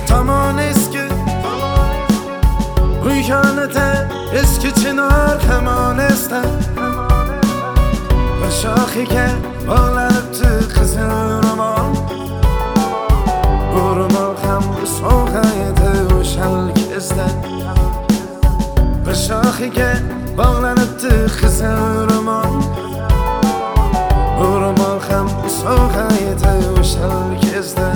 tamam eski bu yanıda eski çınar hemen ester bir şahiga bağlanıptı kızın roman bu roman ham soğaydı o şal kezden bir şahiga bağlanıptı kızın roman bu roman ham soğaydı o şal kezden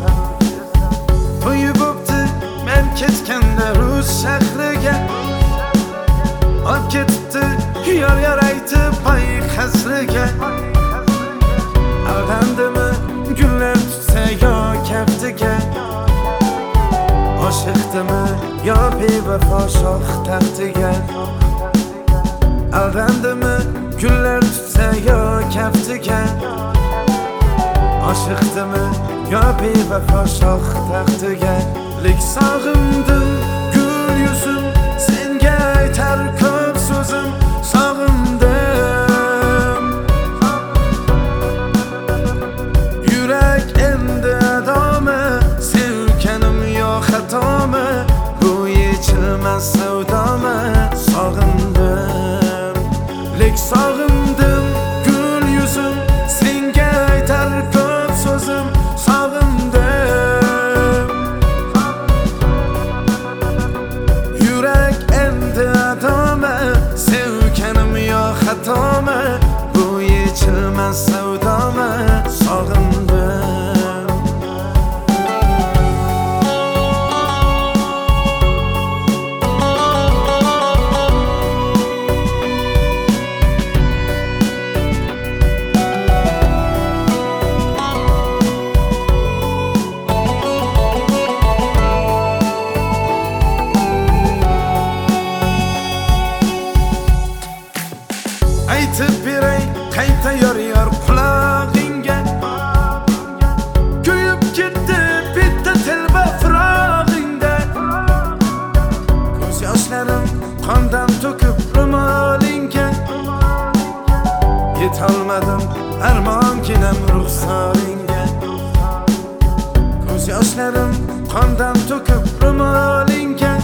to'yi bo'pti men ketganda Rus shahriga olib ketibdi yor aytib pay qasriga aldandimi gullar tutsa yo kaftiga oshiqdimi yo bevafo shoh taxtiga aldandimi gullar tutsa yo kaftiga oshiqdimi yo bevafo shoh taxtiga lek sog'indim gul yuzim senga aytar ko'p so'zim sog'indim yurak endi adomi sevganim yo xatomi bu yechilmas savdomi sog'indim lek sog'indim gul yuzim senga aytar ko'p so'zim sog'indim yurak endi adomi sevganim yo xatomi bu yechilmas savdomi sog'indim aytib beray qayta yor qulog'ingga kuyib ketdi bitta telba firog'ingda ko'z yoshlarim qondan to'kib ro'molingga yetolmadim armonginam ruxsoringga ko'z yoshlarim qondan to'kib ro'molingga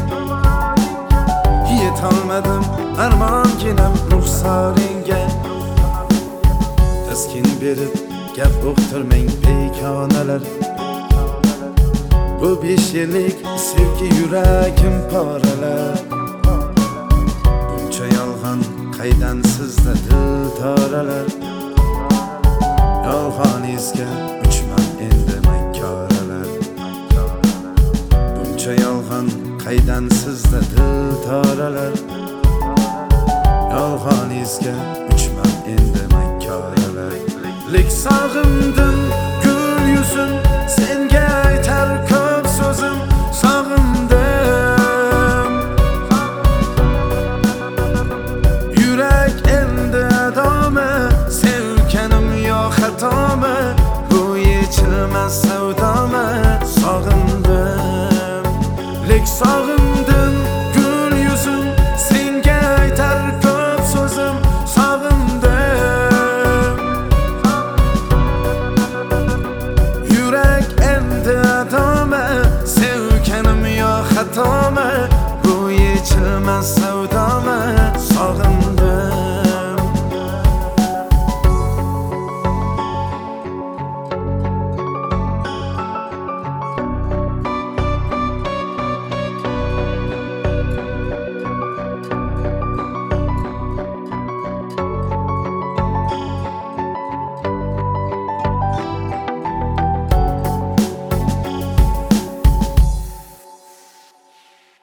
yetolmadim armonginam ruxsoringga taskin berib gap uqtirmang begonalar bu 5 yillik sevgi yuragim poralar buncha yolg'on qaydan sizda dil toralar yolg'oningizga uchman endi makkoralar buncha yolg'on qaydan sizda dil toralar yolg'oningizga uchman endi makkoralar lek sog'indim gul yuzim senga aytar ko'p so'zim sog'indim yurak endi adomi sevganim yo xatomi bu yechilmas savdomi sog'indim lek sog'indim gul yuzim senga aytar ko'p so'zim sog'indim yurak endi adomi sevganim yo xatomi bu yechilmas savdo